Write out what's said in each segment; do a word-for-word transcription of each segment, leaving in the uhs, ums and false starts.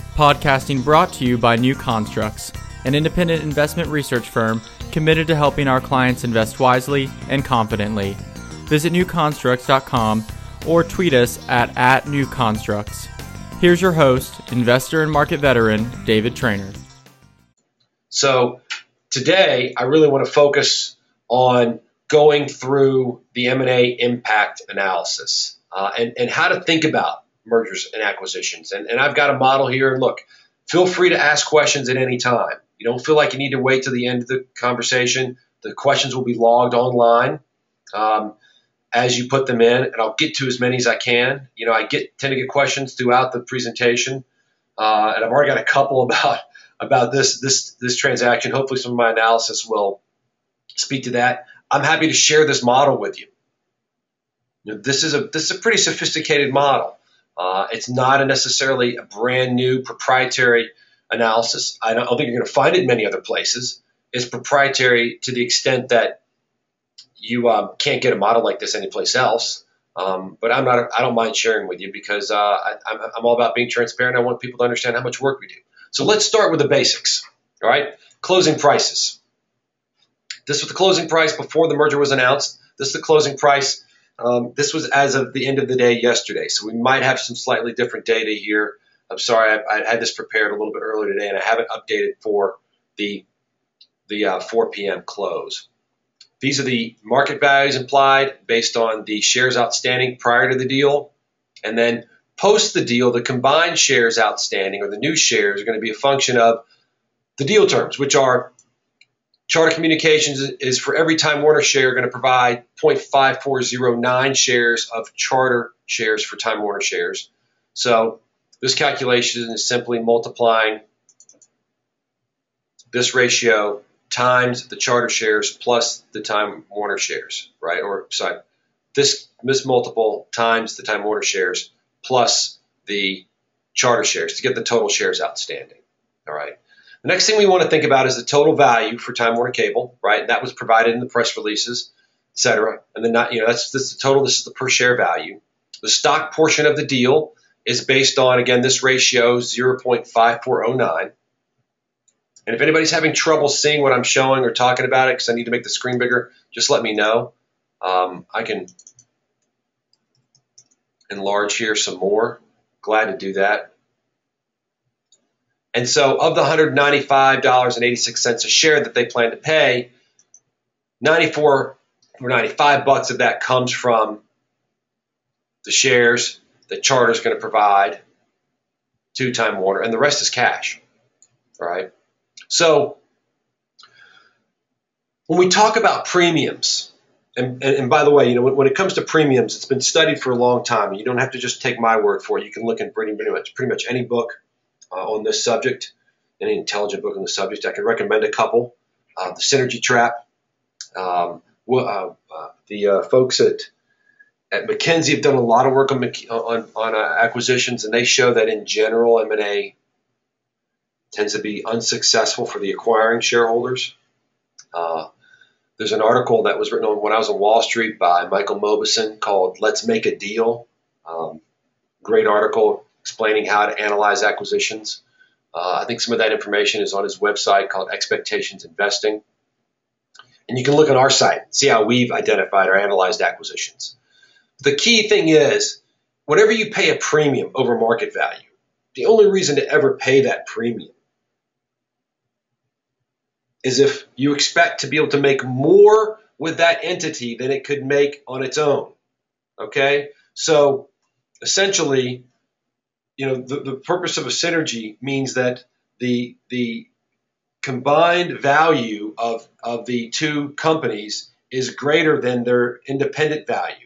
Podcasting brought to you by New Constructs, an independent investment research firm committed to helping our clients invest wisely and confidently. Visit new constructs dot com or tweet us at, at new constructs. Here's your host, investor and market veteran, David Traynor. So today, I really want to focus on going through the M and A impact analysis uh, and, and how to think about mergers and acquisitions. And, and I've got a model here. And look, feel free to ask questions at any time. You don't feel like you need to wait till the end of the conversation. The questions will be logged online um, as you put them in, and I'll get to as many as I can. You know, I get tend to get questions throughout the presentation, uh, and I've already got a couple about about this this this transaction. Hopefully, some of my analysis will speak to that. I'm happy to share this model with you. You know, this is a this is a pretty sophisticated model. Uh, it's not a necessarily a brand new proprietary analysis. I don't, I don't think you're going to find it in many other places. It's proprietary to the extent that you um, can't get a model like this anyplace else. Um, but I'm not. I don't mind sharing with you because uh, I, I'm, I'm all about being transparent. I want people to understand how much work we do. So let's start with the basics. All right, closing prices. This was the closing price before the merger was announced. This is the closing price. Um, this was as of the end of the day yesterday, so we might have some slightly different data here. I'm sorry, I, I had this prepared a little bit earlier today, and I haven't updated for the the uh, four p.m. close. These are the market values implied based on the shares outstanding prior to the deal, and then post the deal, the combined shares outstanding or the new shares are going to be a function of the deal terms, which are Charter Communications is for every Time Warner share going to provide zero point five four zero nine shares of Charter shares for Time Warner shares. So this calculation is simply multiplying this ratio times the Charter shares plus the Time Warner shares, right? Or sorry, this this multiple times the Time Warner shares plus the Charter shares to get the total shares outstanding. All right. The next thing we want to think about is the total value for Time Warner Cable, right? That was provided in the press releases, et cetera. And then, not, you know, that's this is the total. This is the per share value. The stock portion of the deal is based on, again, this ratio zero point five four zero nine. And if anybody's having trouble seeing what I'm showing or talking about it, because I need to make the screen bigger, just let me know. Um, I can enlarge here some more. Glad to do that. And so of the one hundred ninety-five dollars and eighty-six cents a share that they plan to pay, ninety-four or ninety-five bucks of that comes from the shares that Charter is going to provide to Time Warner, and the rest is cash. All right. So when we talk about premiums, and, and, and by the way, you know, when, when it comes to premiums, it's been studied for a long time. You don't have to just take my word for it. You can look in pretty, pretty much pretty much any book Uh, on this subject, any intelligent book on the subject. I can recommend a couple. Uh, the Synergy Trap. Um, well, uh, uh, the uh, folks at, at McKinsey have done a lot of work on on, on uh, acquisitions, and they show that in general, M and A tends to be unsuccessful for the acquiring shareholders. Uh, there's an article that was written on when I was on Wall Street by Michael Mauboussin called "Let's Make a Deal." Um, great article explaining how to analyze acquisitions. Uh, I think some of that information is on his website called Expectations Investing. And you can look on our site, see how we've identified or analyzed acquisitions. The key thing is, whenever you pay a premium over market value, the only reason to ever pay that premium is if you expect to be able to make more with that entity than it could make on its own. Okay? So essentially, you know, the, the purpose of a synergy means that the the combined value of, of the two companies is greater than their independent value,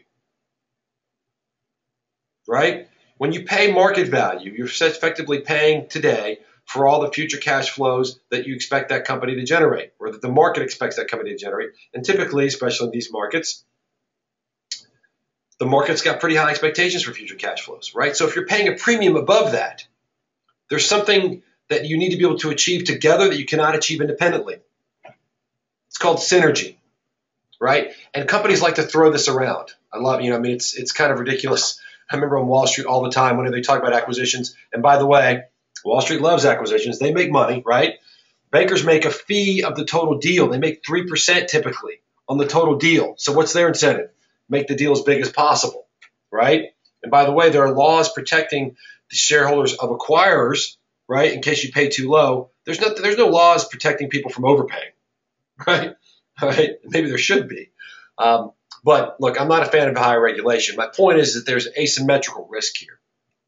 right? When you pay market value, you're effectively paying today for all the future cash flows that you expect that company to generate, or that the market expects that company to generate. And typically, especially in these markets, the market's got pretty high expectations for future cash flows, right? So if you're paying a premium above that, there's something that you need to be able to achieve together that you cannot achieve independently. It's called synergy, right? And companies like to throw this around. I love, you know, I mean, it's it's kind of ridiculous. I remember on Wall Street all the time whenever they talk about acquisitions. And by the way, Wall Street loves acquisitions. They make money, right? Bankers make a fee of the total deal. They make three percent typically on the total deal. So what's their incentive? Make the deal as big as possible, right? And by the way, there are laws protecting the shareholders of acquirers, right? In case you pay too low. There's no, there's no laws protecting people from overpaying, right? Right? Maybe there should be. Um, but look, I'm not a fan of higher regulation. My point is that there's asymmetrical risk here,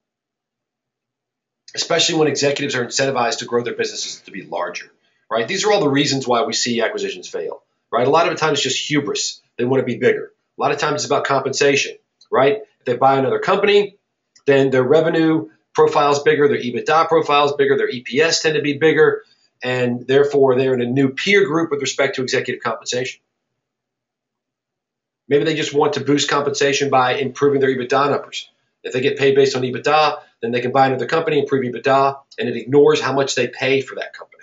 especially when executives are incentivized to grow their businesses to be larger, right? These are all the reasons why we see acquisitions fail, right? A lot of the time it's just hubris. They want to be bigger. A lot of times it's about compensation, right? If they buy another company, then their revenue profile is bigger, their EBITDA profile is bigger, their E P S tend to be bigger, and therefore they're in a new peer group with respect to executive compensation. Maybe they just want to boost compensation by improving their EBITDA numbers. If they get paid based on EBITDA, then they can buy another company, improve EBITDA, and it ignores how much they pay for that company,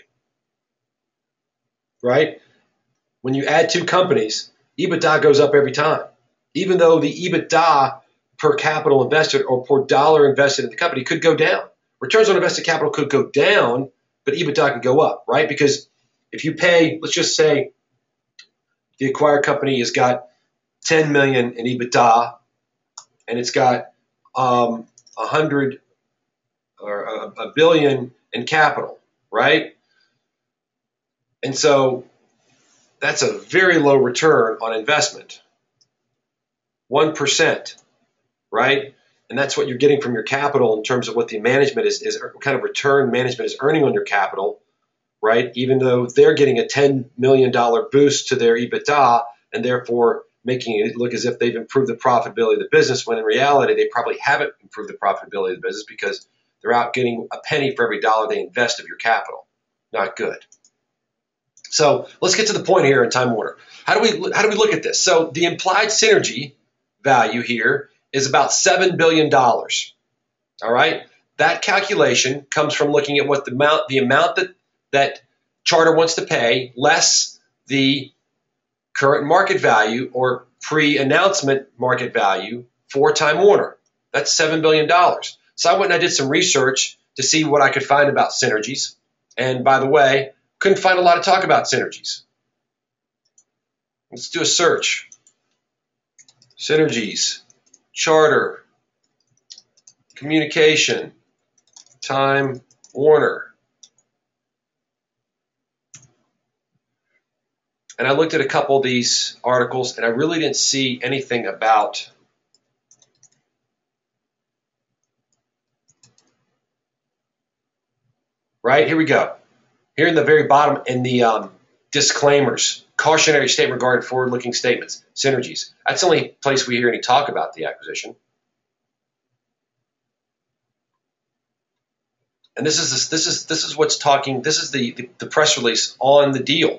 right? When you add two companies, EBITDA goes up every time, even though the EBITDA per capital invested or per dollar invested in the company could go down. Returns on invested capital could go down, but EBITDA can go up, right? Because if you pay, let's just say the acquired company has got ten million dollars in EBITDA and it's got um, one hundred or a, a billion in capital, right? And so that's a very low return on investment, one percent, right? And that's what you're getting from your capital in terms of what the management is, is what kind of return management is earning on your capital, right? Even though they're getting a ten million dollars boost to their EBITDA and therefore making it look as if they've improved the profitability of the business, when in reality they probably haven't improved the profitability of the business because they're out getting a penny for every dollar they invest of your capital. Not good. So let's get to the point here in Time Warner. How do we how do we look at this? So the implied synergy value here is about seven billion dollars. All right? That calculation comes from looking at what the amount the amount that that Charter wants to pay less the current market value or pre-announcement market value for Time Warner. That's seven billion dollars. So I went and I did some research to see what I could find about synergies. And by the way, couldn't find a lot of talk about synergies. Let's do a search. Synergies, Charter, communication, Time Warner. And I looked at a couple of these articles, and I really didn't see anything about right, here we go. Here in the very bottom in the um, disclaimers, cautionary statement regarding forward-looking statements, synergies. That's the only place we hear any talk about the acquisition. And this is this, this is this is what's talking. This is the, the the press release on the deal.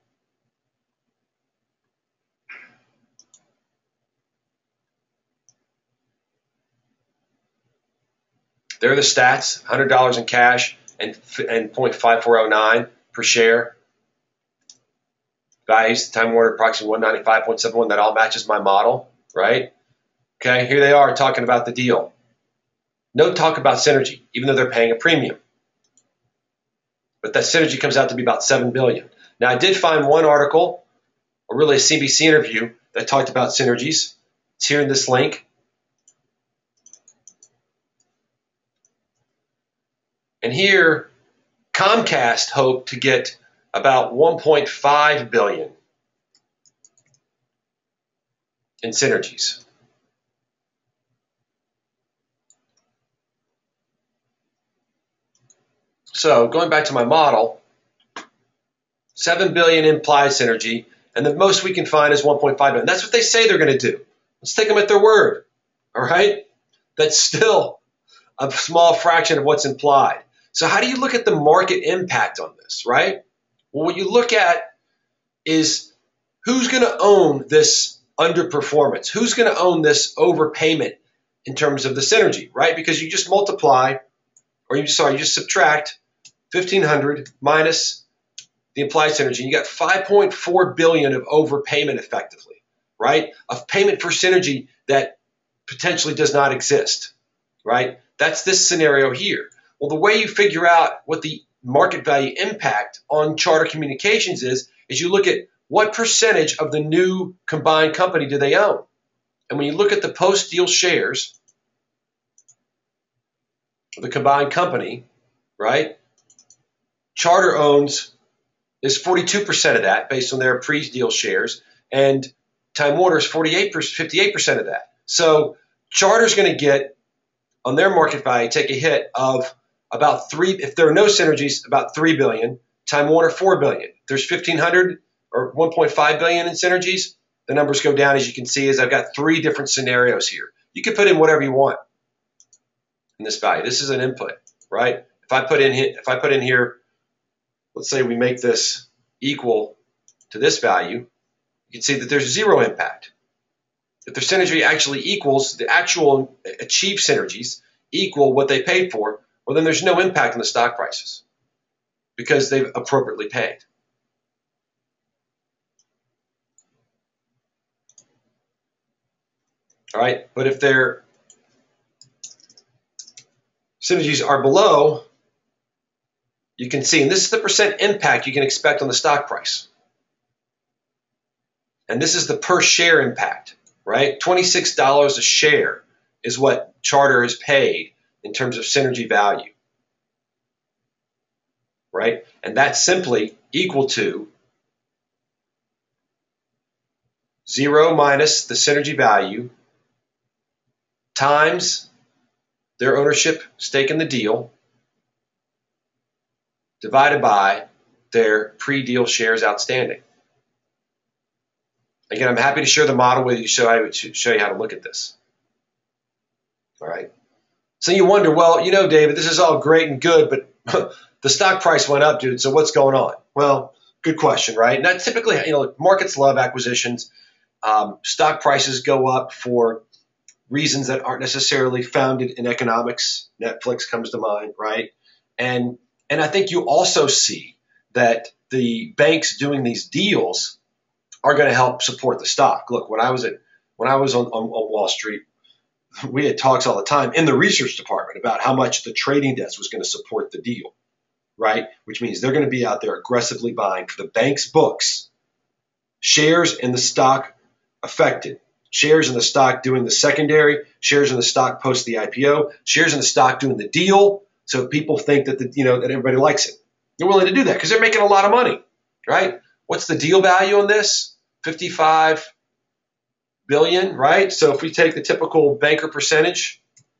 There are the stats: one hundred dollars in cash and and zero point five four zero nine per share. Values Time Warner approximately one ninety-five point seven one. That all matches my model, right? Okay, here they are talking about the deal. No talk about synergy, even though they're paying a premium. But that synergy comes out to be about seven billion dollars. Now, I did find one article, or really a C B C interview, that talked about synergies. It's here in this link. And here, Comcast hoped to get about one point five billion dollars in synergies. So going back to my model, seven billion dollars implied synergy, and the most we can find is one point five billion dollars. That's what they say they're going to do. Let's take them at their word, all right? That's still a small fraction of what's implied. So how do you look at the market impact on this, right? Well, what you look at is who's going to own this underperformance? Who's going to own this overpayment in terms of the synergy, right? Because you just multiply, or you sorry, you just subtract fifteen hundred minus the implied synergy. You got five point four billion dollars of overpayment effectively, right? Of payment for synergy that potentially does not exist, right? That's this scenario here. Well, the way you figure out what the market value impact on Charter Communications is, is you look at what percentage of the new combined company do they own. And when you look at the post-deal shares of the combined company, right, Charter owns is forty-two percent of that based on their pre-deal shares, and Time Warner is forty-eight, fifty-eight percent of that. So Charter's going to get, on their market value, take a hit of about three, if there are no synergies, about three billion dollars. Time Warner, four billion dollars. If there's fifteen hundred or one point five billion dollars in synergies, the numbers go down, as you can see, as I've got three different scenarios here. You can put in whatever you want in this value. This is an input, right? If I put in, if I put in here, let's say we make this equal to this value, you can see that there's zero impact. If the synergy actually equals the actual achieved synergies equal what they paid for, well, then there's no impact on the stock prices because they've appropriately paid. All right, but if their synergies are below, you can see, and this is the percent impact you can expect on the stock price. And this is the per share impact, right? twenty-six dollars a share is what Charter has paid in terms of synergy value, right? And that's simply equal to zero minus the synergy value times their ownership stake in the deal divided by their pre-deal shares outstanding. Again, I'm happy to share the model with you, so I would show you how to look at this. All right. So you wonder, well, you know, David, this is all great and good, but the stock price went up, dude. So what's going on? Well, good question, right? And that typically, you know, markets love acquisitions. Um, stock prices go up for reasons that aren't necessarily founded in economics. Netflix comes to mind, right? And and I think you also see that the banks doing these deals are going to help support the stock. Look, when I was at when I was on, on, on Wall Street, we had talks all the time in the research department about how much the trading desk was going to support the deal, right? Which means they're going to be out there aggressively buying for the bank's books, shares in the stock affected, shares in the stock doing the secondary, shares in the stock post the I P O, shares in the stock doing the deal. So people think that the, you know that everybody likes it. They're willing to do that because they're making a lot of money, right? What's the deal value on this? fifty-five billion, right? So if we take the typical banker percentage,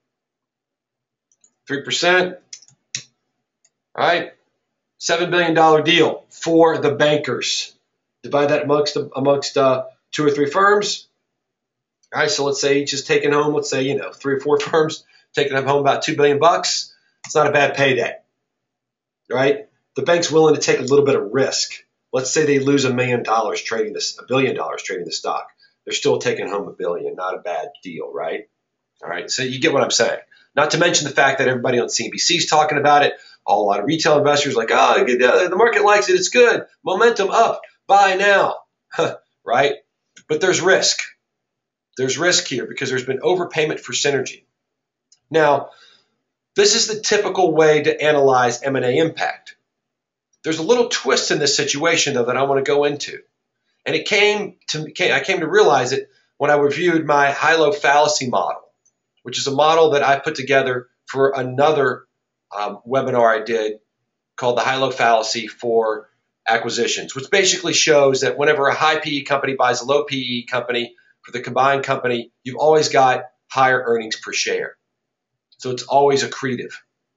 three percent, right? seven billion dollars deal for the bankers. Divide that amongst amongst uh, two or three firms. All right, so let's say each is taking home, let's say, you know, three or four firms taking home about two billion bucks. It's not a bad payday, right? The bank's willing to take a little bit of risk. Let's say they lose a million dollars trading this, a billion dollars trading the stock. They're still taking home a billion, not a bad deal, right? All right, so you get what I'm saying. Not to mention the fact that everybody on C N B C is talking about it. A lot of retail investors are like, oh, the market likes it, it's good. Momentum up, buy now, right? But there's risk. There's risk here because there's been overpayment for synergy. Now, this is the typical way to analyze M and A impact. There's a little twist in this situation, though, that I want to go into. And it came to I came to realize it when I reviewed my high-low fallacy model, which is a model that I put together for another um, webinar I did called the high-low fallacy for acquisitions, which basically shows that whenever a high P E company buys a low P E company for the combined company, you've always got higher earnings per share. So it's always accretive,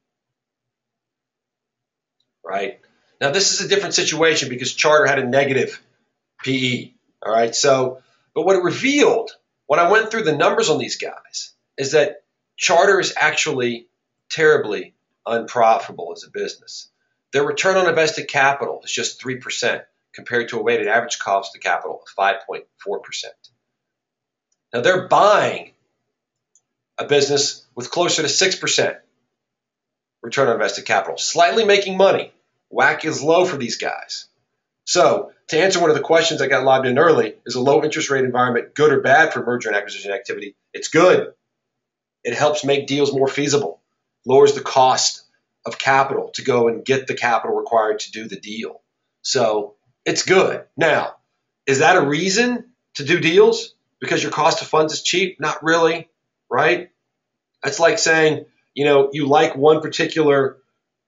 right? Now, this is a different situation because Charter had a negative P E, all right? So, but what it revealed when I went through the numbers on these guys is that Charter is actually terribly unprofitable as a business. Their return on invested capital is just three percent compared to a weighted average cost of capital of five point four percent. Now, they're buying a business with closer to six percent return on invested capital, slightly making money. W A C C is low for these guys. So to answer one of the questions I got lobbed in early, is a low interest rate environment good or bad for merger and acquisition activity? It's good. It helps make deals more feasible, lowers the cost of capital to go and get the capital required to do the deal. So it's good. Now, is that a reason to do deals? Because your cost of funds is cheap? Not really, right? That's like saying, you know, you like one particular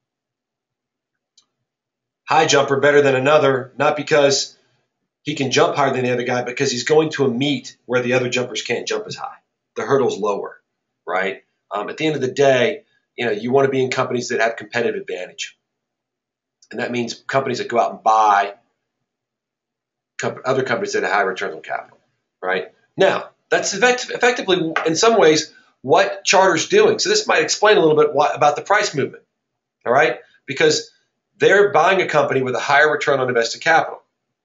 high jumper better than another, not because he can jump higher than the other guy, because he's going to a meet where the other jumpers can't jump as high. The hurdle's lower, right? Um, at the end of the day, you know, you want to be in companies that have competitive advantage. And that means companies that go out and buy com- other companies that have high returns on capital, right? Now, that's effect- effectively, in some ways, what Charter's doing. So this might explain a little bit what, about the price movement, all right? Because they're buying a company with a higher return on invested capital,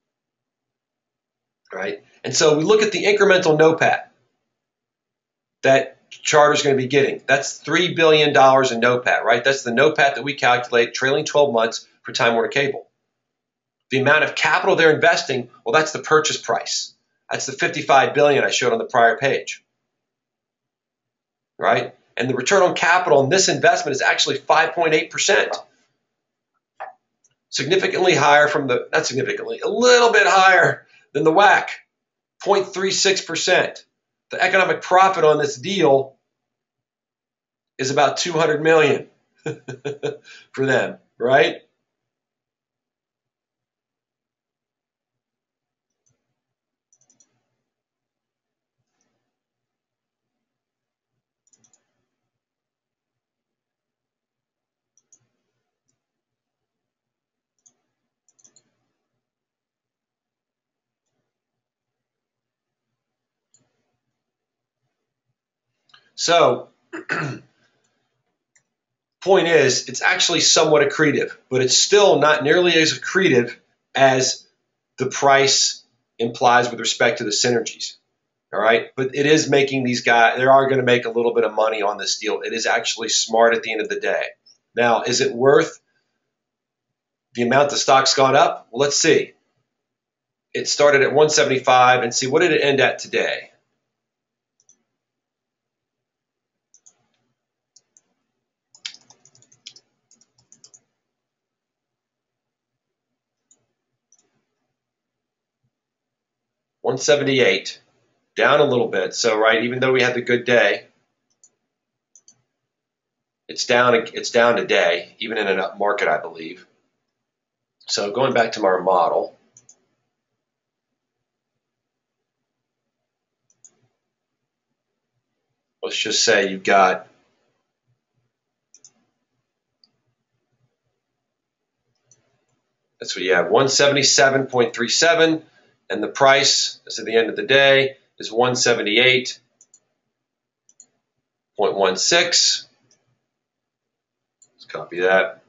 right? And so we look at the incremental NOPAT that Charter's going to be getting. That's three billion dollars in NOPAT, right? That's the NOPAT that we calculate trailing twelve months for Time Warner Cable. The amount of capital they're investing, well, that's the purchase price. That's the fifty-five billion dollars I showed on the prior page, right? And the return on capital in this investment is actually five point eight percent. Significantly higher from the, not significantly, a little bit higher than the W A C, zero point three six percent. The economic profit on this deal is about two hundred million dollars for them, right? So, point is, it's actually somewhat accretive, but it's still not nearly as accretive as the price implies with respect to the synergies. All right, but it is making these guys, they are going to make a little bit of money on this deal. It is actually smart at the end of the day. Now, is it worth the amount the stock's gone up? Well, let's see. It started at one seventy-five, and see, what did it end at today? one seventy-eight, down a little bit. So, right, even though we had the good day, it's down. It's down today, even in an up market, I believe. So, going back to our model, let's just say you've got that's what you have, one seventy-seven point three seven. And the price, as at the end of the day, is one seventy-eight point one six. Let's copy that.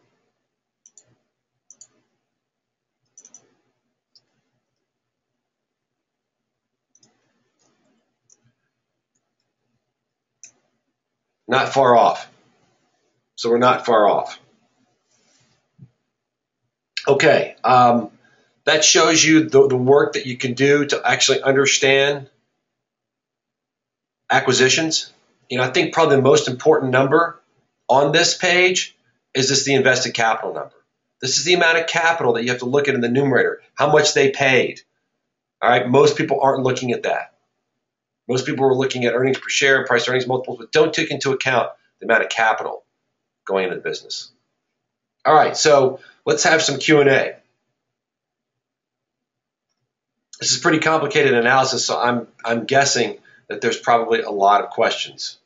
Not far off. So we're not far off. Okay. Um, That shows you the, the work that you can do to actually understand acquisitions. You know, I think probably the most important number on this page is this the invested capital number. This is the amount of capital that you have to look at in the numerator, how much they paid. All right, most people aren't looking at that. Most people are looking at earnings per share, price earnings multiples, but don't take into account the amount of capital going into the business. All right, so let's have some Q and A. This is pretty complicated analysis, so I'm I'm guessing that there's probably a lot of questions.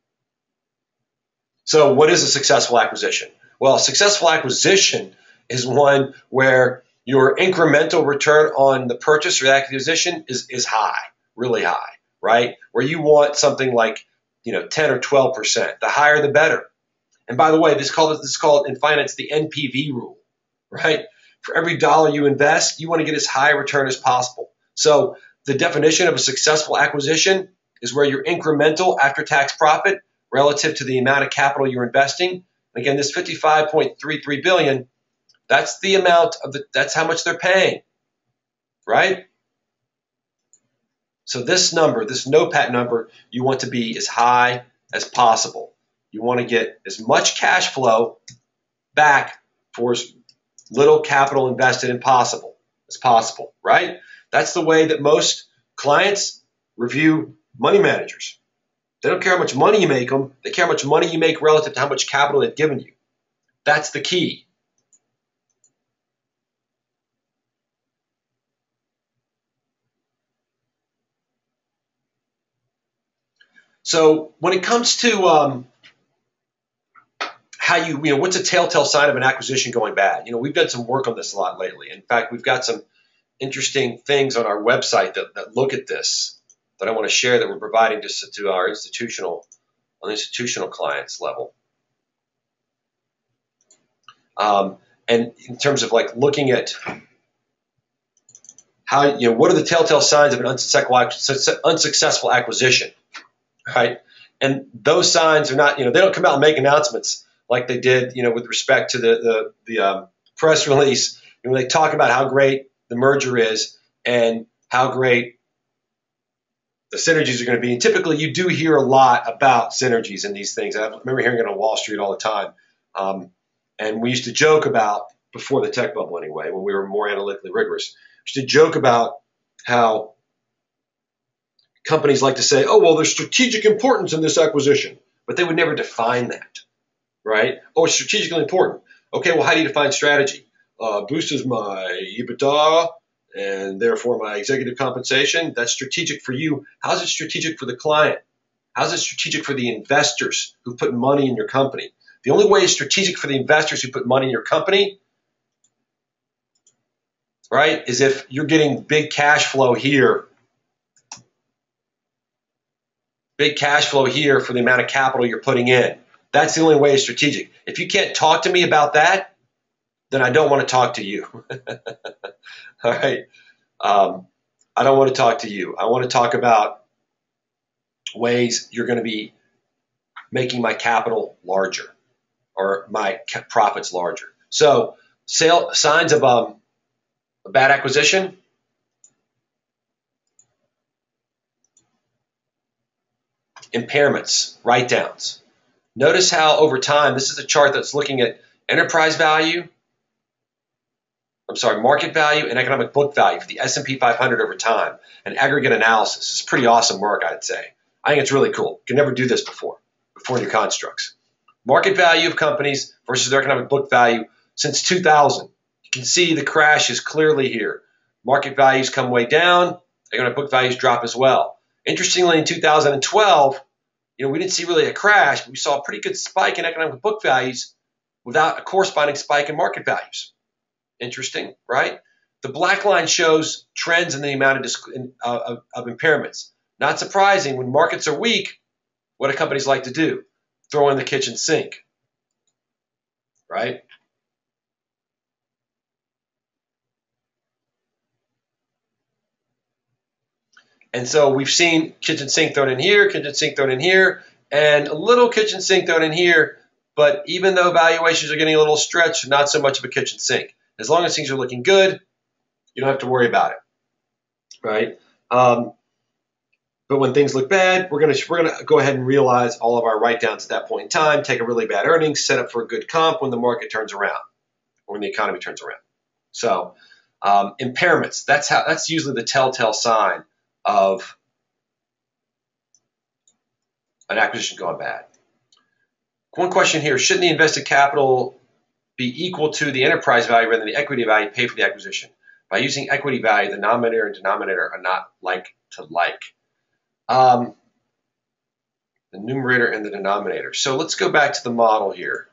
So what is a successful acquisition? Well, a successful acquisition is one where your incremental return on the purchase or the acquisition is, is high, really high, right? Where you want something like, you know, ten or twelve percent. The higher, the better. And by the way, this is called, this is called in finance the N P V rule, right? For every dollar you invest, you want to get as high a return as possible. So the definition of a successful acquisition is where your incremental after-tax profit relative to the amount of capital you're investing. Again, this fifty-five point three three billion dollars, that's the amount of the, that's how much they're paying, right? So this number, this NOPAT number, you want to be as high as possible. You want to get as much cash flow back for as little capital invested as possible as possible, right? That's the way that most clients review money managers. They don't care how much money you make them. They care how much money you make relative to how much capital they've given you. That's the key. So when it comes to um, how you, you know, what's a telltale sign of an acquisition going bad? You know, we've done some work on this a lot lately. In fact, we've got some interesting things on our website that, that look at this that I want to share that we're providing to, to our institutional, on the institutional clients level. Um, and in terms of like looking at how, you know, what are the telltale signs of an unsuccessful, unsuccessful acquisition? Right, and those signs are not, you know, they don't come out and make announcements like they did, you know, with respect to the the, the um, press release. You know, they talk about how great the merger is and how great the synergies are going to be. And typically, you do hear a lot about synergies in these things. I remember hearing it on Wall Street all the time, um, and we used to joke about, before the tech bubble anyway, when we were more analytically rigorous, we used to joke about how companies like to say, oh, well, there's strategic importance in this acquisition, but they would never define that, right? Oh, it's strategically important. Okay, well, how do you define strategy? Uh, boosts my EBITDA and therefore my executive compensation. That's strategic for you. How's it strategic for the client? How's it strategic for the investors who put money in your company? The only way it's strategic for the investors who put money in your company, right, is if you're getting big cash flow here Big cash flow here for the amount of capital you're putting in. That's the only way it's strategic. If you can't talk to me about that, then I don't want to talk to you. All right. Um, I don't want to talk to you. I want to talk about ways you're going to be making my capital larger or my profits larger. So, sale, signs of um, a bad acquisition. Impairments, write-downs. Notice how over time, this is a chart that's looking at enterprise value, I'm sorry, market value and economic book value for the S and P five hundred over time, an aggregate analysis. It's pretty awesome work, I'd say. I think it's really cool. You can never do this before, before new constructs. Market value of companies versus their economic book value since two thousand. You can see the crash is clearly here. Market values come way down, economic book values drop as well. Interestingly, in two thousand twelve, you know, we didn't see really a crash, but we saw a pretty good spike in economic book values without a corresponding spike in market values. Interesting, right? The black line shows trends in the amount of, uh, of, of impairments. Not surprising, when markets are weak, what do companies like to do? Throw in the kitchen sink, right? And so we've seen kitchen sink thrown in here, kitchen sink thrown in here, and a little kitchen sink thrown in here. But even though valuations are getting a little stretched, not so much of a kitchen sink. As long as things are looking good, you don't have to worry about it, right? Um, but when things look bad, we're gonna we're gonna go ahead and realize all of our write-downs at that point in time, take a really bad earnings, set up for a good comp when the market turns around, or when the economy turns around. So um, impairments, that's how that's usually the telltale sign of an acquisition going bad. One question here, shouldn't the invested capital be equal to the enterprise value rather than the equity value paid for the acquisition? By using equity value, the numerator and denominator are not like to like. Um, the numerator and the denominator. So let's go back to the model here.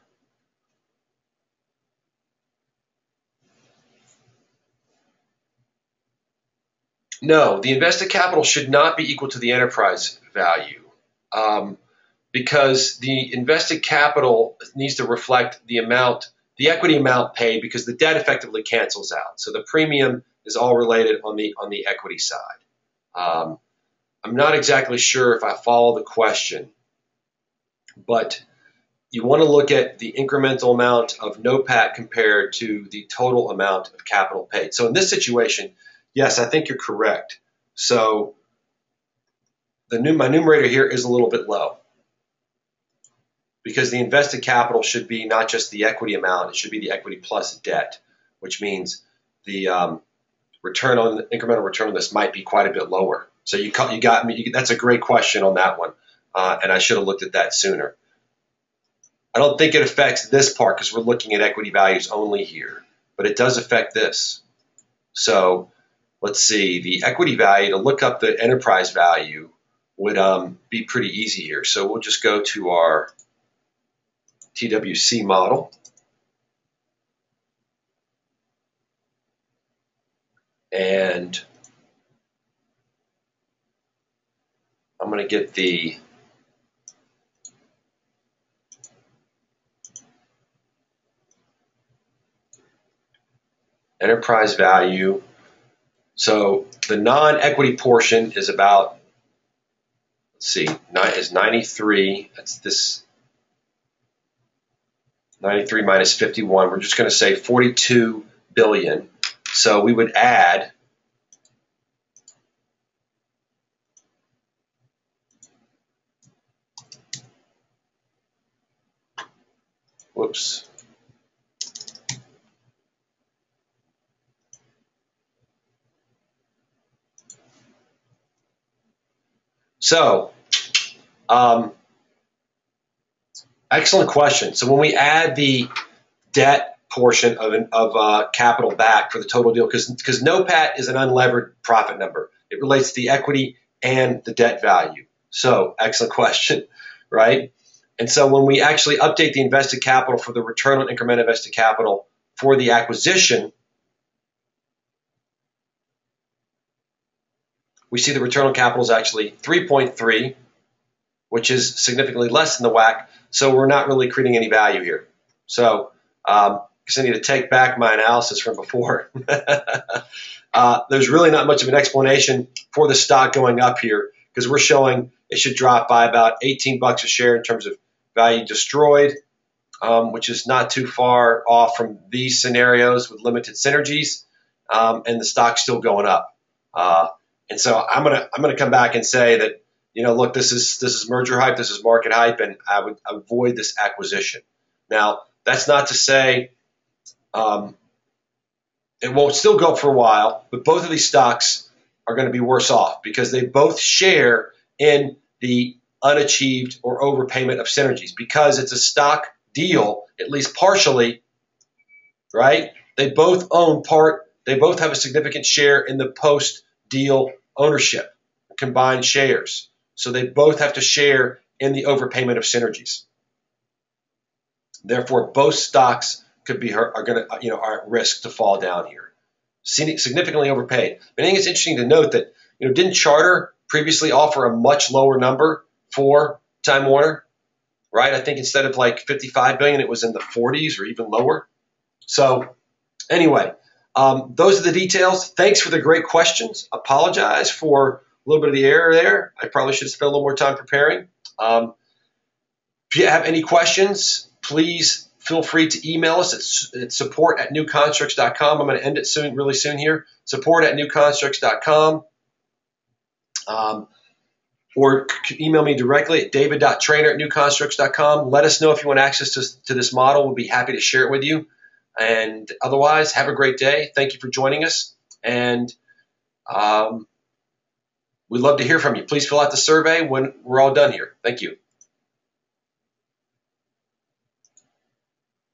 No, the invested capital should not be equal to the enterprise value um, because the invested capital needs to reflect the amount, the equity amount paid, because the debt effectively cancels out. So the premium is all related on the on the equity side. Um, I'm not exactly sure if I follow the question, but you want to look at the incremental amount of NOPAT compared to the total amount of capital paid. So in this situation, yes, I think you're correct. So the new, my numerator here is a little bit low. because the invested capital should be not just the equity amount, it should be the equity plus debt, which means the um, return on incremental return on this might be quite a bit lower. So you, you got me. You, that's a great question on that one, uh, and I should have looked at that sooner. I don't think it affects this part because we're looking at equity values only here, but it does affect this. So let's see, the equity value, to look up the enterprise value would um, be pretty easy here. So we'll just go to our T W C model. And I'm going to get the enterprise value. So the non-equity portion is about, let's see, is ninety-three. That's this ninety-three minus fifty-one. We're just going to say forty-two billion. So we would add whoops. So, um, excellent question. So when we add the debt portion of, an, of uh, capital back for the total deal, because because NOPAT is an unlevered profit number. It relates to the equity and the debt value. So excellent question, right? And so when we actually update the invested capital for the return on incremental invested capital for the acquisition, we see the return on capital is actually three point three, which is significantly less than the W A C. So we're not really creating any value here. So um, I need to take back my analysis from before. uh, there's really not much of an explanation for the stock going up here because we're showing it should drop by about eighteen bucks a share in terms of value destroyed, um, which is not too far off from these scenarios with limited synergies, um, and the stock's still going up. Uh, and so I'm gonna I'm gonna come back and say that, you know, look, this is this is merger hype, this is market hype, and I would avoid this acquisition. Now, that's not to say um, it won't still go up for a while, but both of these stocks are going to be worse off because they both share in the unachieved or overpayment of synergies because it's a stock deal, at least partially, right? They both own part, they both have a significant share in the post-deal ownership, combined shares. So they both have to share in the overpayment of synergies. Therefore, both stocks could be are going to, you know, are at risk to fall down here. Significantly overpaid. I think it's interesting to note that, you know, didn't Charter previously offer a much lower number for Time Warner, right? I think instead of like fifty-five billion dollars, it was in the forties or even lower. So anyway, um, those are the details. Thanks for the great questions. Apologize for a little bit of the error there. I probably should have spent a little more time preparing. Um, if you have any questions, please feel free to email us at, at support at new constructs dot com. I'm going to end it soon, really soon here. support at new constructs dot com. Um, or email me directly at david dot trainer at new constructs dot com. Let us know if you want access to, to this model. We'll be happy to share it with you. And otherwise, have a great day. Thank you for joining us. And um, we'd love to hear from you. Please fill out the survey when we're all done here. Thank you.